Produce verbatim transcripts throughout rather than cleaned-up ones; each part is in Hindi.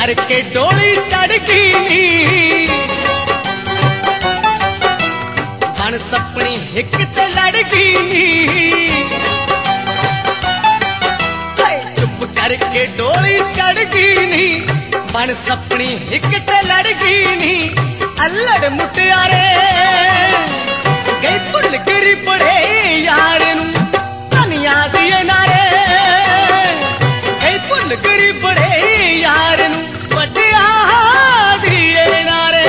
करके डोली चढ़ गई नी बन सपनी हिक ते लड़ गई नी चुप करके डोली चढ़ गई नी बन सपनी हिक ते लड़ गई नी अल्लड़ मुटियारे गई भुल गिरी बड़े यार नू तन याद ये नारे गई भुल गिरी बड़े यार नू वड्डिया दिए नारे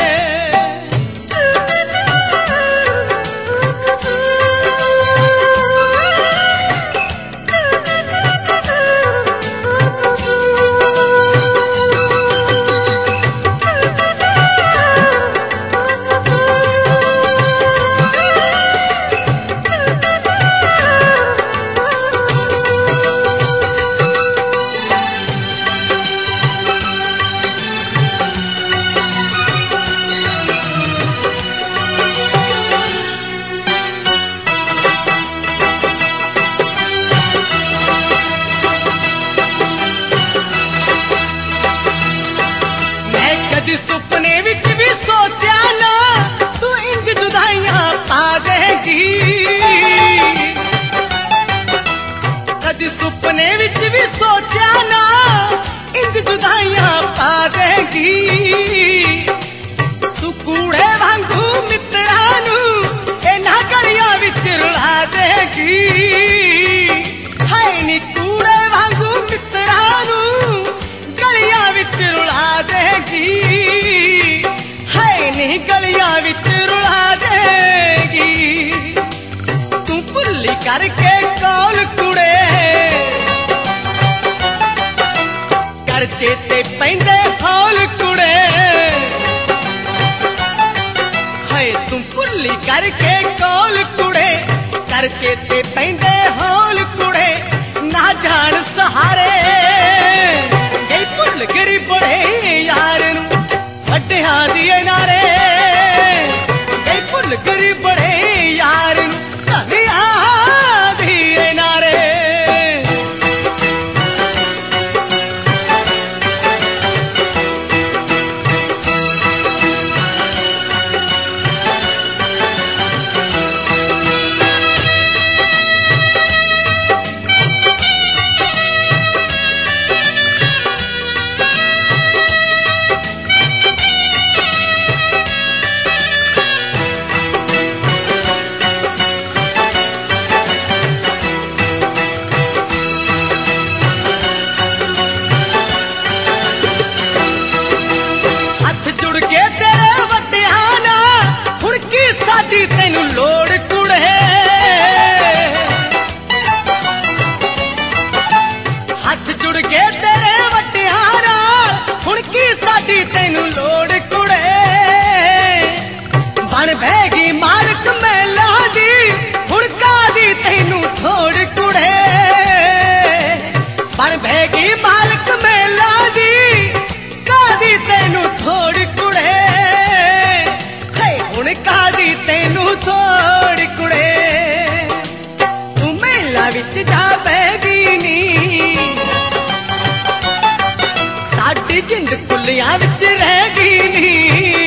सुपने विच भी सोचा ना तू इंज जुदाइयां पा देगी कदी सुपने विच भी सोचा ना इंज जुदाइयां पा देगी तू कूड़े वांगू मित्रा नू इन्हां गलियां विच रुला देगी हाय नी कूड़े वांगू मित्रा नू गलियां विच रुला देगी गलियां विच रुला देगी तू भुल्ली करके कौल कुड़े कर चेते पैंदे फौल कुड़े हाय तू भुल्ली करके कौल कुड़े कर चेते पैंदे हौल कुड़े ना जान सहारे गई भुल गिरी बड़े यार नू वड्डिया दिए नारे गई भुल गिरी बड़े यार धनिया दिए नारे तेनू लोड़ कुड़े हाथ जुड़ गए तेरे वटिया नाल हुण की साडी तेनू लोड़ कुड़े बन बैगी मालक मेला दी हुण कादी तेनू थोड़ कुड़े बन बैगी मालक मेला दी कादी तेनू थोड़ कुड़े हुण कादी तेनू थोड़ कुड़े तू मेला विच जा बैगी नी साडी जिंद कुलियां विच रह गई नी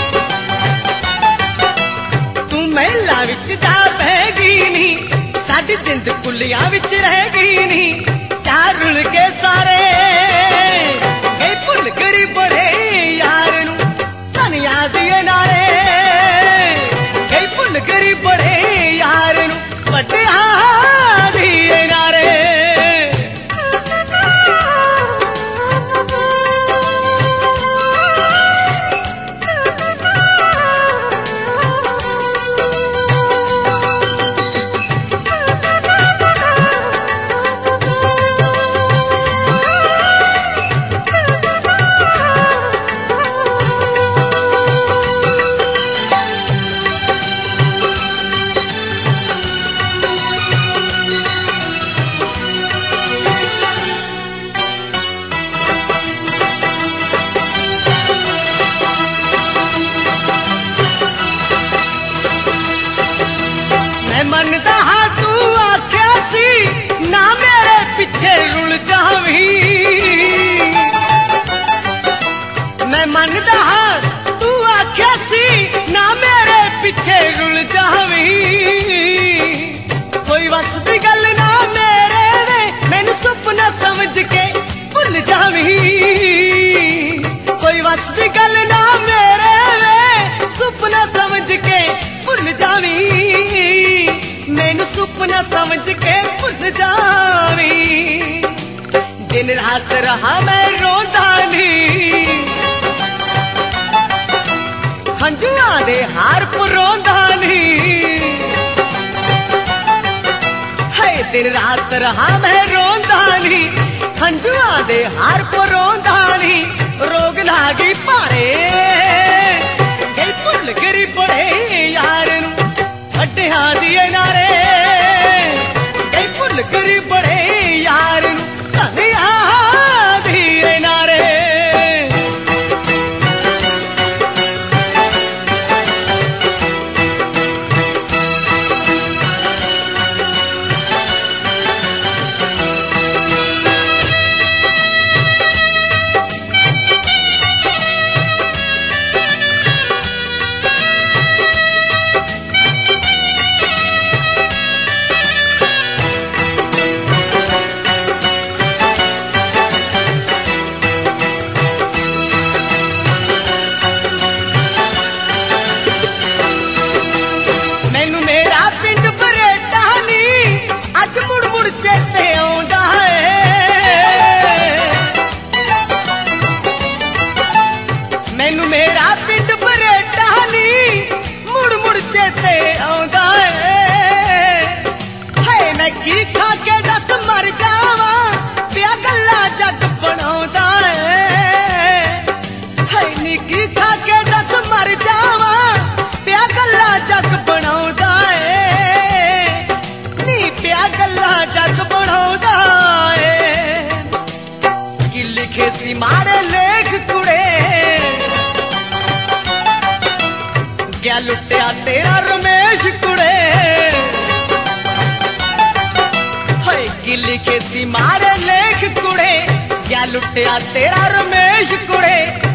तू मेला विच जा बैगी नी साडी जिंद कुलियां विच रह गई नी चार रुल के सारे गई भुल गिरी बड़े यार नू तन याद ये नारे भुल गिरी बड़े यार नू वड्डिया दिए नारे मनदा हाँ तू आख्या सी ना मेरे पिछे रुल जावी पिछे रुल जावी कोई वस दी गल ना मेरे वे मैनू सुपना समझ के भुल जावी कोई वस दी गल ना मेरे वे सुपना समझ के भुल जावी मैनू सुपना समझ के भुल जावी दिन रात रहा मैं रोंदा नी हंजुआ दे हार परोंदा नी है दिन रात रहा मैं रोंदा नी हंजुआ दे हार परोंदा नी रोग लागी पारे गई भुल गिरी पड़े यार नू अड्डियां दिए नारे गई भुल गिरी पड़े यार नू धनिया दिए नारे मैनू मेरा पिंड बरेटा नी मुड़ मुड़ चेते आउंदा है हाय मैं की खा के दस मर जावा पिया गल्ला जग बनाउंदा है हाय नी की खा के दस मर जावा पिया गल्ला जग बनाउंदा है नी पिया गल्ला जग बनाउंदा है कि लिखे सी मारे लेख कुड़े क्या लुटिया तेरा रमेश कुड़े हाय कि लिखे सी मारे लेख कुड़े क्या लुटिया तेरा रमेश कुड़े